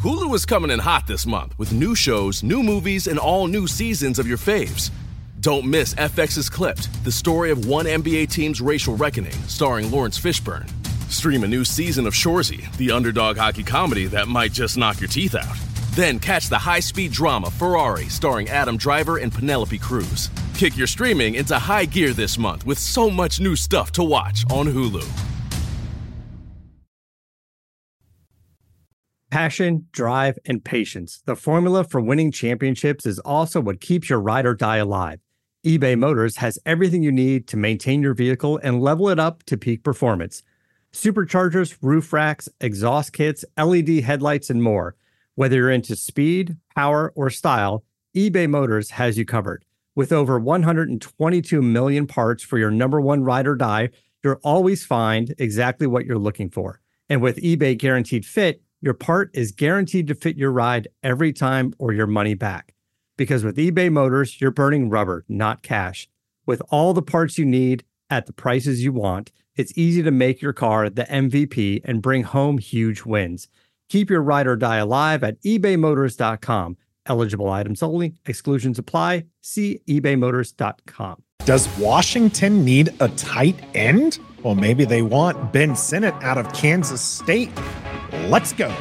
Hulu is coming in hot this month with new shows, new movies, and all new seasons of your faves. Don't miss FX's Clipped, the story of one NBA team's racial reckoning, starring Lawrence Fishburne. Stream a new season of Shoresy, the underdog hockey comedy that might just knock your teeth out. Then catch the high-speed drama Ferrari, starring Adam Driver and Penelope Cruz. Kick your streaming into high gear this month with so much new stuff to watch on Hulu. Passion, drive, and patience. The formula for winning championships is also what keeps your ride or die alive. eBay Motors has everything you need to maintain your vehicle and level it up to peak performance. Superchargers, roof racks, exhaust kits, LED headlights, and more. Whether you're into speed, power, or style, eBay Motors has you covered. With over 122 million parts for your number one ride or die, you'll always find exactly what you're looking for. And with eBay Guaranteed Fit, your part is guaranteed to fit your ride every time or your money back. Because with eBay Motors, you're burning rubber, not cash. With all the parts you need at the prices you want, it's easy to make your car the MVP and bring home huge wins. Keep your ride or die alive at ebaymotors.com. Eligible items only. Exclusions apply. See ebaymotors.com. Does Washington need a tight end? Well, maybe they want Ben Sinnott out of Kansas State. Let's go.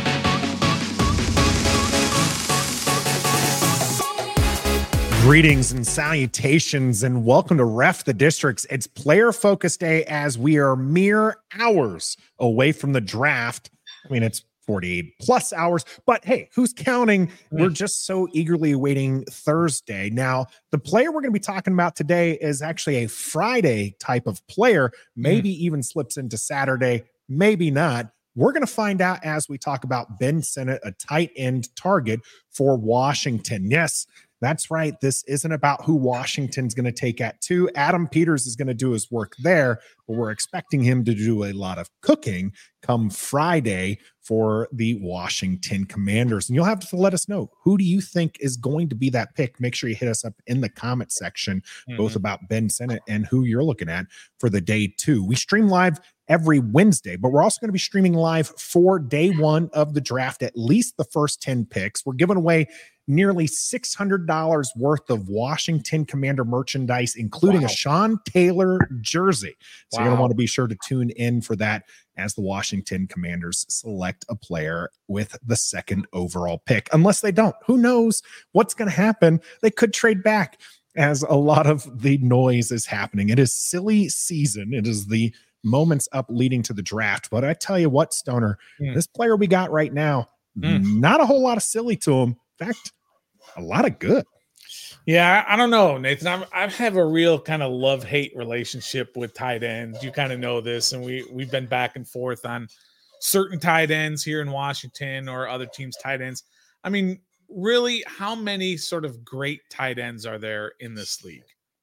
Greetings and salutations, and welcome to Ref the Districts. It's Player Focus Day as we are mere hours away from the draft. I mean, it's 48 plus hours, but hey, who's counting? We're just so eagerly awaiting Thursday. Now, the player we're going to be talking about today is actually a Friday type of player, maybe even slips into Saturday, maybe not. We're going to find out as we talk about Ben Sinnott, a tight end target for Washington. Yes, that's right. This isn't about who Washington's going to take at 2. Adam Peters is going to do his work there, but we're expecting him to do a lot of cooking come Friday for the Washington Commanders. And you'll have to let us know, who do you think is going to be that pick? Make sure you hit us up in the comment section, both about Ben Sinnott and who you're looking at for the day 2. We stream live every Wednesday, but we're also going to be streaming live for day 1 of the draft, at least the first 10 picks. We're giving away nearly $600 worth of Washington Commander merchandise, including a Sean Taylor jersey. So you're going to want to be sure to tune in for that as the Washington Commanders select a player with the 2nd overall pick. Unless they don't, who knows what's going to happen? They could trade back, as a lot of the noise is happening. It is silly season. It is the moments up leading to the draft. But I tell you what, Stoner, this player we got right now, not a whole lot of silly to him. In fact, a lot of good. Yeah, I don't know, Nathan. I have a real kind of love-hate relationship with tight ends. You kind of know this, and we've been back and forth on certain tight ends here in Washington or other teams' tight ends. I mean, really, how many sort of great tight ends are there in this league?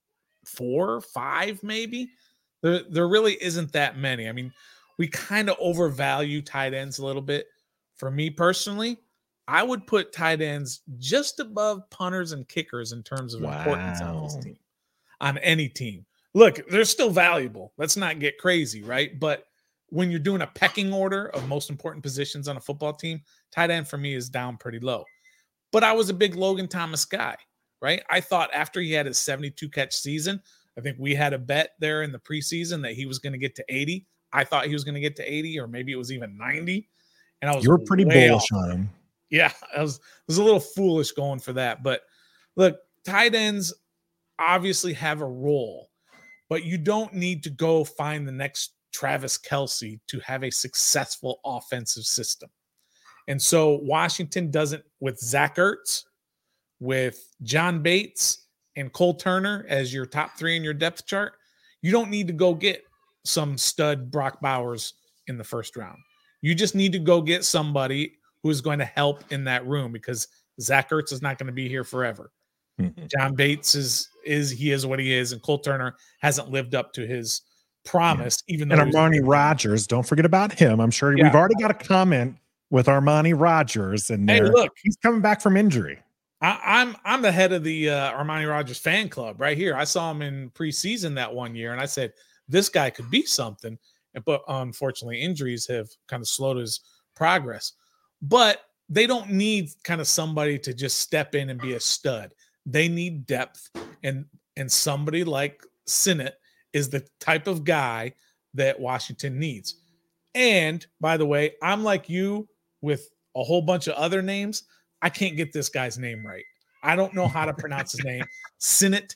4, 5, maybe? There really isn't that many. I mean, we kind of overvalue tight ends a little bit. For me personally, I would put tight ends just above punters and kickers in terms of importance on this team, on any team. Look, they're still valuable. Let's not get crazy, right? But when you're doing a pecking order of most important positions on a football team, tight end for me is down pretty low. But I was a big Logan Thomas guy, right? I thought after he had his 72 catch season, I think we had a bet there in the preseason that he was going to get to 80. I thought he was going to get to 80, or maybe it was even 90. And I was You were pretty bullish on him. Yeah, I was a little foolish going for that. But look, tight ends obviously have a role, but you don't need to go find the next Travis Kelce to have a successful offensive system. And so Washington doesn't, with Zach Ertz, with John Bates, and Cole Turner as your top 3 in your depth chart. You don't need to go get some stud Brock Bowers in the first round. You just need to go get somebody who is going to help in that room, because Zach Ertz is not going to be here forever. John Bates is what he is, and Cole Turner hasn't lived up to his promise. Even though Armani Rogers, don't forget about him. I'm sure we've already got a comment with Armani Rogers in there. Hey, look, he's coming back from injury. I'm the head of the Armani Rogers fan club right here. I saw him in preseason that one year, and I said, this guy could be something. But unfortunately, injuries have kind of slowed his progress. But they don't need kind of somebody to just step in and be a stud. They need depth, and somebody like Sinnott is the type of guy that Washington needs. And by the way, I'm like you with a whole bunch of other names. I can't get this guy's name right. I don't know how to pronounce his name. Sinnott.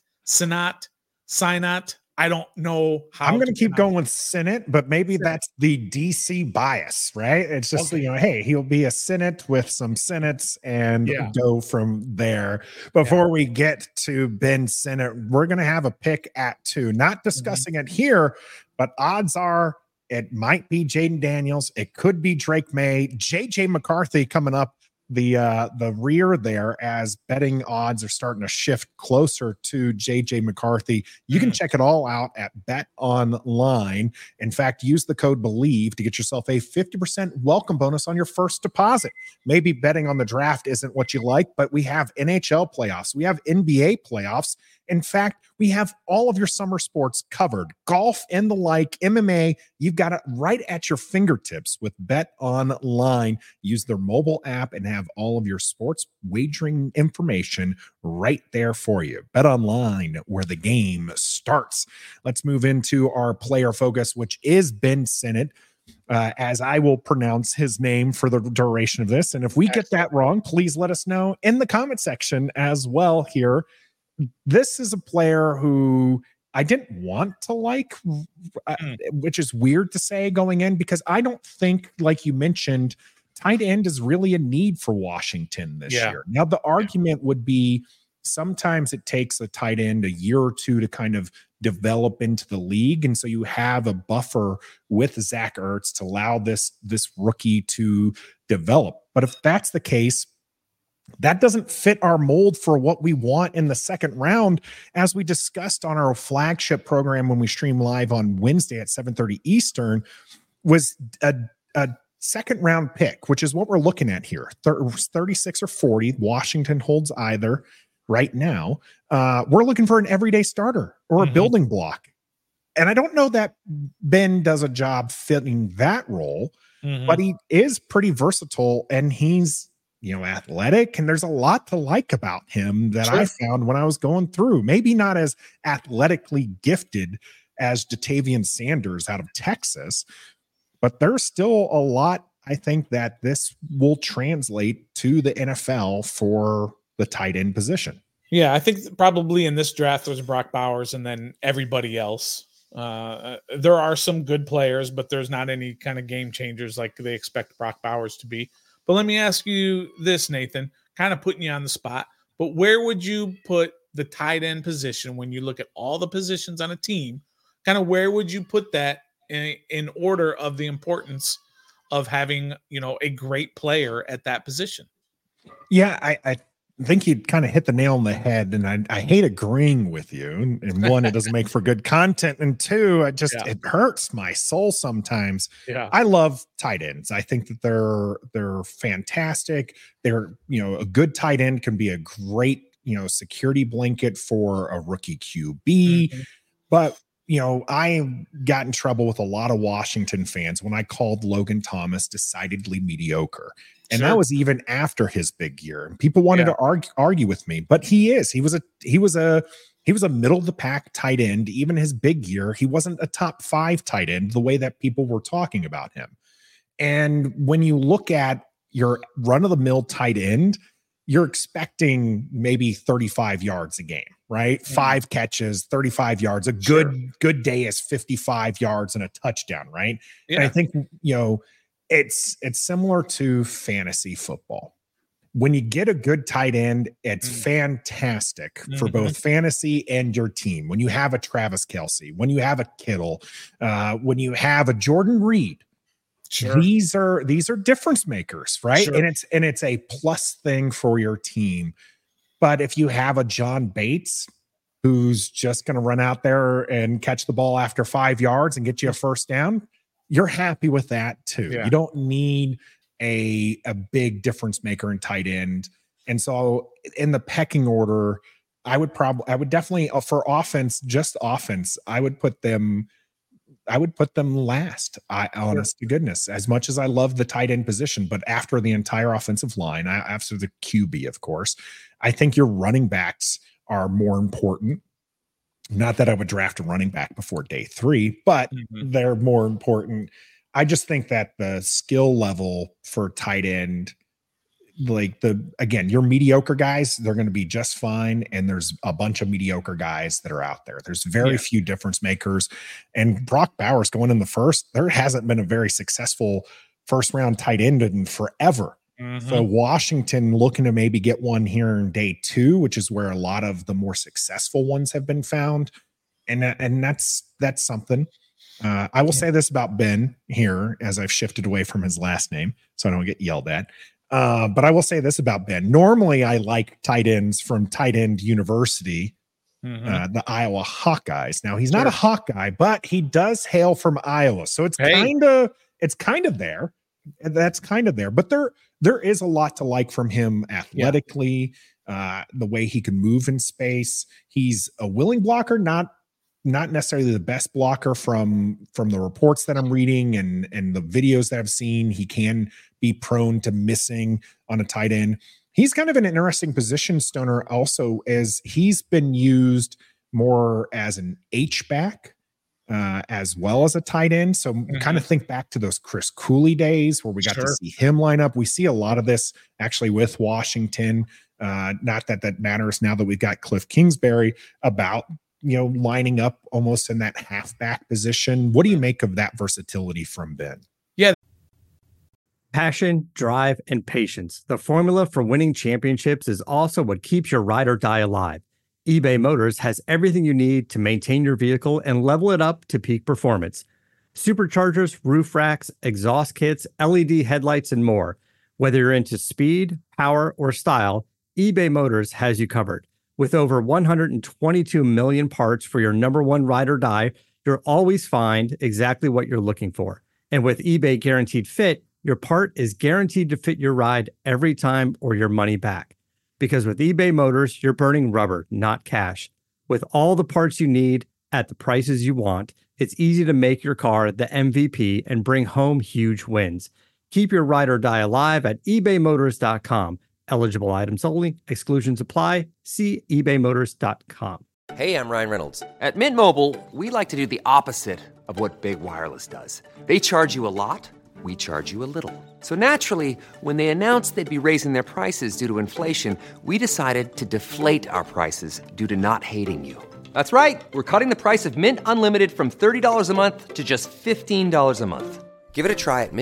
I don't know how. I'm going to keep going with Sinnott, but maybe that's the DC bias, right? It's just, hey, he'll be a Sinnott with some Sinnotts and go from there. Before we get to Ben Sinnott, we're going to have a pick at 2. Not discussing it here, but odds are it might be Jaden Daniels. It could be Drake May. JJ McCarthy coming up the rear there as betting odds are starting to shift closer to JJ McCarthy. You can check it all out at Bet Online. In fact, use the code BELIEVE to get yourself a 50% welcome bonus on your first deposit. Maybe betting on the draft isn't what you like, but we have NHL playoffs. We have NBA playoffs. In fact, we have all of your summer sports covered. Golf and the like, MMA, you've got it right at your fingertips with Bet Online. Use their mobile app and have all of your sports wagering information right there for you. Bet Online, where the game starts. Let's move into our player focus, which is Ben Sinnott. As I will pronounce his name for the duration of this. And if we get that wrong, please let us know in the comment section as well here. This is a player who I didn't want to like, which is weird to say going in, because I don't think, like you mentioned, tight end is really a need for Washington this year. Now, the argument would be sometimes it takes a tight end a year or two to kind of develop into the league. And so you have a buffer with Zach Ertz to allow this rookie to develop. But if that's the case, that doesn't fit our mold for what we want in the second round. As we discussed on our flagship program when we stream live on Wednesday at 7:30 Eastern, was a second round pick, which is what we're looking at here. 36 or 40. Washington holds either right now. We're looking for an everyday starter or a building block. And I don't know that Ben does a job fitting that role, but he is pretty versatile, and he's athletic, and there's a lot to like about him that I found when I was going through. Maybe not as athletically gifted as Jatavian Sanders out of Texas, but there's still a lot, I think, that this will translate to the NFL for the tight end position. Yeah, I think probably in this draft there's Brock Bowers and then everybody else. There are some good players, but there's not any kind of game changers like they expect Brock Bowers to be. But let me ask you this, Nathan, kind of putting you on the spot, but where would you put the tight end position when you look at all the positions on a team? Kind of where would you put that in order of the importance of having, a great player at that position? Yeah, I think you kind of hit the nail on the head, and I hate agreeing with you. And one, it doesn't make for good content, and two, it hurts my soul sometimes. Yeah, I love tight ends. I think that they're fantastic. They're a good tight end can be a great security blanket for a rookie QB, but I got in trouble with a lot of Washington fans when I called Logan Thomas decidedly mediocre. And that was even after his big year. And people wanted to argue with me, but he was a middle of the pack tight end. Even his big year, he wasn't a top 5 tight end the way that people were talking about him. And when you look at your run of the mill tight end, you're expecting maybe 35 yards a game, right? 5 catches, 35 yards. A good day is 55 yards and a touchdown, right? Yeah. And I think, it's similar to fantasy football. When you get a good tight end, it's fantastic for both fantasy and your team. When you have a Travis Kelce, when you have a Kittle, when you have a Jordan Reed, these are difference makers, right? And it's a plus thing for your team. But if you have a John Bates who's just going to run out there and catch the ball after 5 yards and get you a first down, you're happy with that too. You don't need a big difference maker in tight end. And so in the pecking order, I would definitely for offense, I would put them put them last. Honest to goodness, as much as I love the tight end position, but after the entire offensive line, after the QB, of course, I think your running backs are more important. Not that I would draft a running back before day 3, but they're more important. I just think that the skill level for tight end, like your mediocre guys, they're going to be just fine. And there's a bunch of mediocre guys that are out there. There's very few difference makers. And Brock Bowers going in the first, there hasn't been a very successful first round tight end in forever. So Washington looking to maybe get one here in day 2, which is where a lot of the more successful ones have been found. And that's something. I will say this about Ben here, as I've shifted away from his last name, so I don't get yelled at. But I will say this about Ben. Normally, I like tight ends from Tight End University, the Iowa Hawkeyes. Now, he's not a Hawkeye, but he does hail from Iowa, so it's kind of there. That's kind of there. But there is a lot to like from him athletically, the way he can move in space. He's a willing blocker, not necessarily the best blocker from the reports that I'm reading and the videos that I've seen. He can be prone to missing on a tight end. He's kind of an interesting position, Stoner, also, as he's been used more as an H-back as well as a tight end. So kind of think back to those Chris Cooley days where we got to see him line up. We see a lot of this actually with Washington. Not that matters now that we've got Cliff Kingsbury about, lining up almost in that halfback position. What do you make of that versatility from Ben? Yeah. Passion, drive, and patience. The formula for winning championships is also what keeps your ride or die alive. eBay Motors has everything you need to maintain your vehicle and level it up to peak performance. Superchargers, roof racks, exhaust kits, LED headlights, and more. Whether you're into speed, power, or style, eBay Motors has you covered. With over 122 million parts for your number one ride or die, you'll always find exactly what you're looking for. And with eBay Guaranteed Fit, your part is guaranteed to fit your ride every time or your money back. Because with eBay Motors, you're burning rubber, not cash. With all the parts you need at the prices you want, it's easy to make your car the MVP and bring home huge wins. Keep your ride or die alive at ebaymotors.com. Eligible items only. Exclusions apply. See ebaymotors.com. Hey, I'm Ryan Reynolds. At Mint Mobile, we like to do the opposite of what Big Wireless does. They charge you a lot. We charge you a little. So naturally, when they announced they'd be raising their prices due to inflation, we decided to deflate our prices due to not hating you. That's right. We're cutting the price of Mint Unlimited from $30 a month to just $15 a month. Give it a try at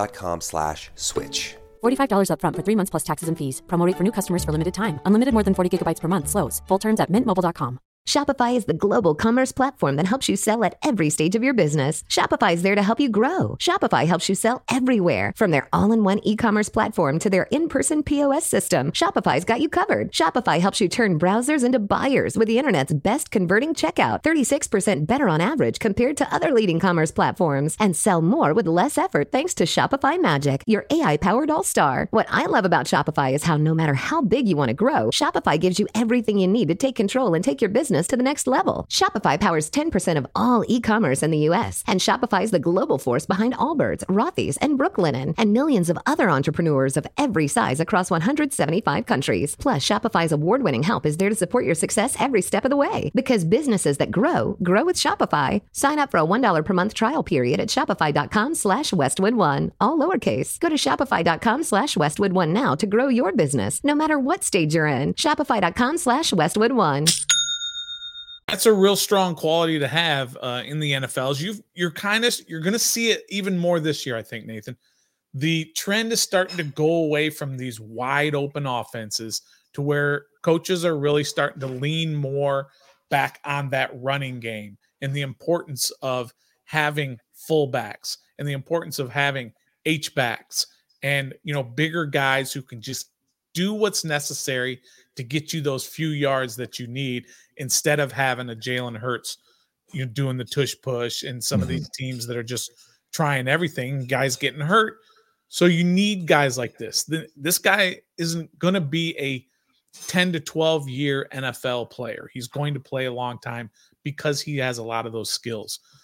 mintmobile.com/switch. $45 up front for 3 months plus taxes and fees. Promo rate for new customers for limited time. Unlimited more than 40 gigabytes per month. Slows full terms at mintmobile.com. Shopify is the global commerce platform that helps you sell at every stage of your business. Shopify is there to help you grow. Shopify helps you sell everywhere, from their all-in-one e-commerce platform to their in-person POS system. Shopify's got you covered. Shopify helps you turn browsers into buyers with the internet's best converting checkout, 36% better on average compared to other leading commerce platforms, and sell more with less effort thanks to Shopify Magic, your AI-powered all-star. What I love about Shopify is how no matter how big you want to grow, Shopify gives you everything you need to take control and take your business to the next level. Shopify powers 10% of all e-commerce in the U.S., and Shopify is the global force behind Allbirds, Rothy's, and Brooklinen, and millions of other entrepreneurs of every size across 175 countries. Plus, Shopify's award-winning help is there to support your success every step of the way. Because businesses that grow with Shopify. Sign up for a $1 per month trial period at shopify.com/Westwood1. All lowercase. Go to shopify.com/Westwood1 now to grow your business, no matter what stage you're in. Shopify.com/Westwood1. That's a real strong quality to have in the NFL. You're going to see it even more this year, I think, Nathan. The trend is starting to go away from these wide open offenses to where coaches are really starting to lean more back on that running game and the importance of having fullbacks and the importance of having H-backs and, bigger guys who can just do what's necessary to get you those few yards that you need, instead of having a Jalen Hurts, doing the tush push and some of these teams that are just trying everything, guys getting hurt. So you need guys like this. This guy isn't going to be a 10 to 12 year NFL player. He's going to play a long time because he has a lot of those skills.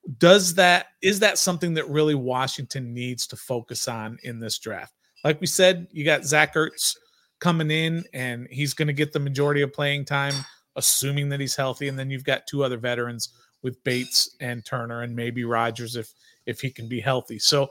is that something that really Washington needs to focus on in this draft? Like we said, you got Zach Ertz coming in, and he's going to get the majority of playing time, assuming that he's healthy. And then you've got two other veterans with Bates and Turner, and maybe Rodgers if he can be healthy. So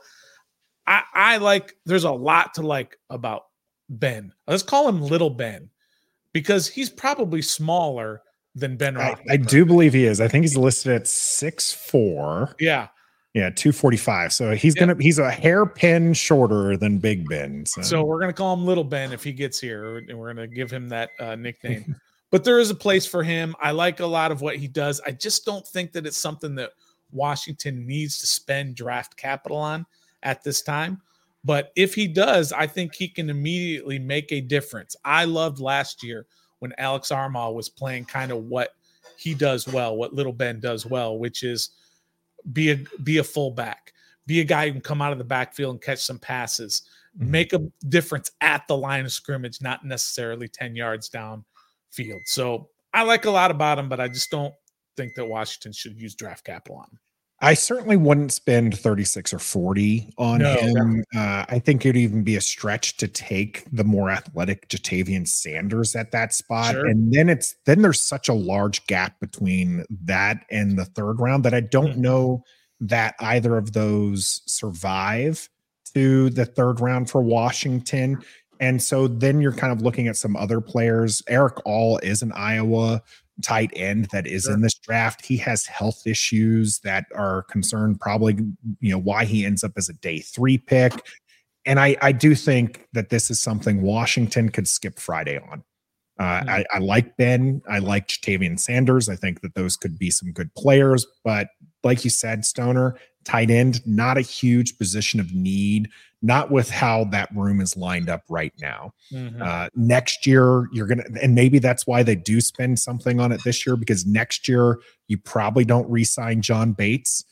I like, there's a lot to like about Ben. Let's call him Little Ben, because he's probably smaller than Ben Roethlisberger. I do believe he is. I think he's listed at 6'4". Yeah. Yeah, 245. So he's a hairpin shorter than Big Ben. So we're gonna call him Little Ben if he gets here, and we're gonna give him that nickname. But there is a place for him. I like a lot of what he does. I just don't think that it's something that Washington needs to spend draft capital on at this time. But if he does, I think he can immediately make a difference. I loved last year when Alex Armah was playing kind of what he does well, what Little Ben does well, which is be a fullback, be a guy who can come out of the backfield and catch some passes, make a difference at the line of scrimmage, not necessarily 10 yards downfield. So I like a lot about him, but I just don't think that Washington should use draft capital on him. I certainly wouldn't spend 36 or 40 on him. I think it'd even be a stretch to take the more athletic Jatavian Sanders at that spot. Sure. And then there's such a large gap between that and the third round that I don't know that either of those survive to the third round for Washington. And so then you're kind of looking at some other players. Eric All is an Iowa tight end that is in this draft. He has health issues that are concerned, probably, why he ends up as a day 3 pick. And I do think that this is something Washington could skip Friday on. I like Ben. I like Jatavian Sanders. I think that those could be some good players, but like you said, Stoner, tight end, not a huge position of need, not with how that room is lined up right now. Next year, and maybe that's why they do spend something on it this year, because next year you probably don't re-sign John Bates.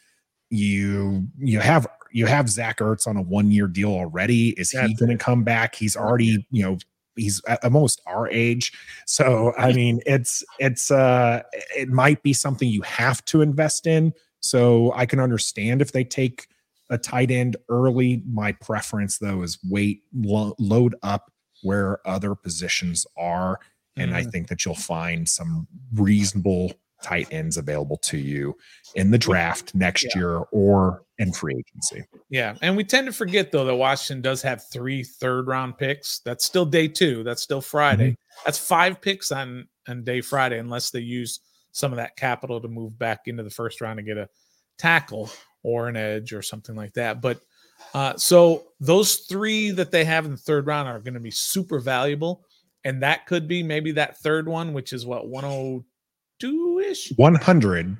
You have Zach Ertz on a 1-year deal already. Is he going to come back? He's already, he's almost our age. So, I mean, it might be something you have to invest in. So I can understand if they take a tight end early. My preference, though, is load up where other positions are. And I think that you'll find some reasonable tight ends available to you in the draft next year or in free agency. Yeah. And we tend to forget, though, that Washington does have 3 third-round picks. That's still day 2. That's still Friday. That's 5 picks on day Friday, unless they use some of that capital to move back into the first round to get a tackle or an edge or something like that. But so those 3 that they have in the third round are going to be super valuable. And that could be maybe that third one, which is what, 102-ish? 100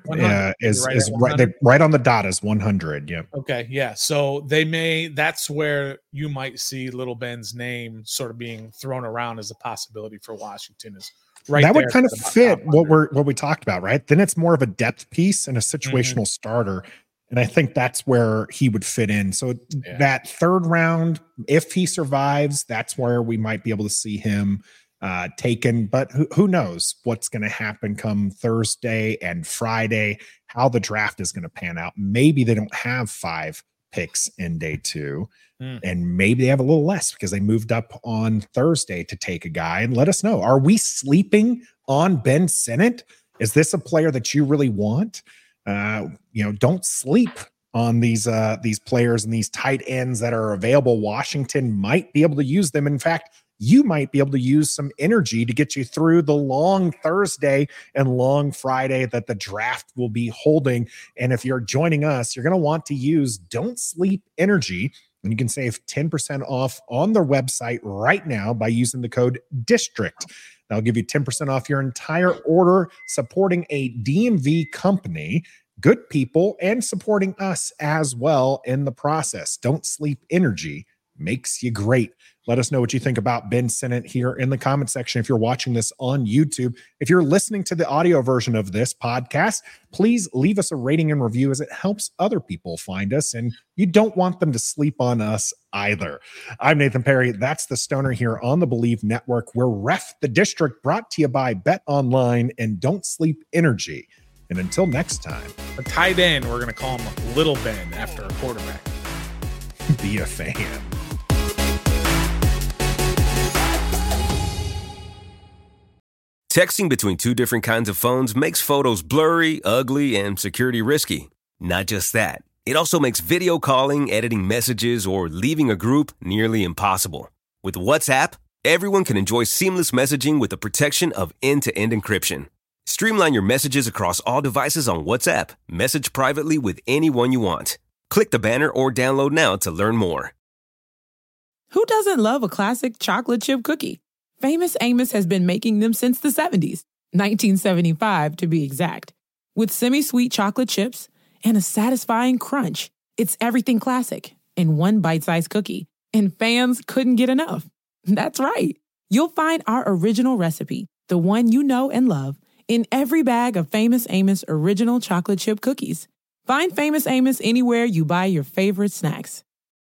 is right on the dot is 100. Yeah. Okay. Yeah. So that's where you might see Little Ben's name sort of being thrown around as a possibility for Washington. Is right. That would kind of fit what we talked about, right? Then it's more of a depth piece and a situational starter. And I think that's where he would fit in. So that third round, if he survives, that's where we might be able to see him taken. But who knows what's going to happen come Thursday and Friday, how the draft is going to pan out. Maybe they don't have 5 picks in day 2. And maybe they have a little less because they moved up on Thursday to take a guy. And let us know. Are we sleeping on Ben Sinnott? Is this a player that you really want? Don't sleep on these players and these tight ends that are available. Washington might be able to use them. In fact, you might be able to use some energy to get you through the long Thursday and long Friday that the draft will be holding. And if you're joining us, you're going to want to use Don't Sleep Energy. And you can save 10% off on their website right now by using the code DISTRICT. That'll give you 10% off your entire order, supporting a DMV company, good people, and supporting us as well in the process. Don't Sleep Energy makes you great. Let us know what you think about Ben Sinnott here in the comment section if you're watching this on YouTube. If you're listening to the audio version of this podcast, please leave us a rating and review, as it helps other people find us, and you don't want them to sleep on us either. I'm Nathan Perry. That's the Stoner here on the Believe Network. We're Ref the District, brought to you by Bet Online and Don't Sleep Energy. And until next time, A tight end, we're going to call him Little Ben after a quarterback. be a fan. Texting between two different kinds of phones makes photos blurry, ugly, and security risky. Not just that, it also makes video calling, editing messages, or leaving a group nearly impossible. With WhatsApp, everyone can enjoy seamless messaging with the protection of end-to-end encryption. Streamline your messages across all devices on WhatsApp. Message privately with anyone you want. Click the banner or download now to learn more. Who doesn't love a classic chocolate chip cookie? Famous Amos has been making them since the 70s, 1975 to be exact. With semi-sweet chocolate chips and a satisfying crunch, it's everything classic in one bite-sized cookie. And fans couldn't get enough. That's right. You'll find our original recipe, the one you know and love, in every bag of Famous Amos original chocolate chip cookies. Find Famous Amos anywhere you buy your favorite snacks.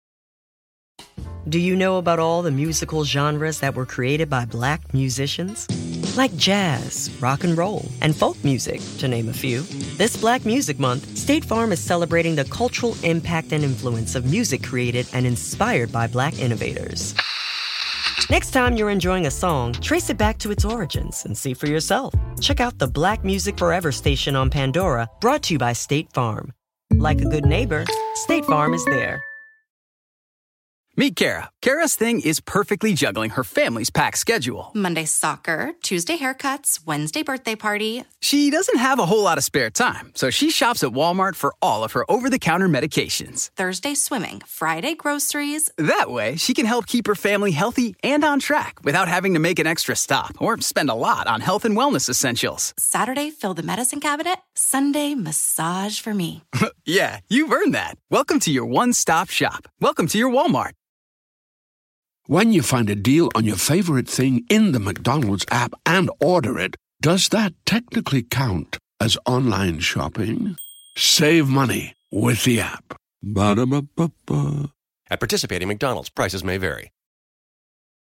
Do you know about all the musical genres that were created by Black musicians? Like jazz, rock and roll, and folk music, to name a few. This Black Music Month, State Farm is celebrating the cultural impact and influence of music created and inspired by Black innovators. Next time you're enjoying a song, trace it back to its origins and see for yourself. Check out the Black Music Forever station on Pandora, brought to you by State Farm. Like a good neighbor, State Farm is there. Meet Kara. Kara's thing is perfectly juggling her family's packed schedule. Monday soccer, Tuesday haircuts, Wednesday birthday party. She doesn't have a whole lot of spare time, so she shops at Walmart for all of her over-the-counter medications. Thursday swimming, Friday groceries. That way, she can help keep her family healthy and on track without having to make an extra stop or spend a lot on health and wellness essentials. Saturday, fill the medicine cabinet. Sunday, massage for me. Yeah, you've earned that. Welcome to your one-stop shop. Welcome to your Walmart. When you find a deal on your favorite thing in the McDonald's app and order it, does that technically count as online shopping? Save money with the app. Ba-da-ba-ba-ba. At participating McDonald's, prices may vary.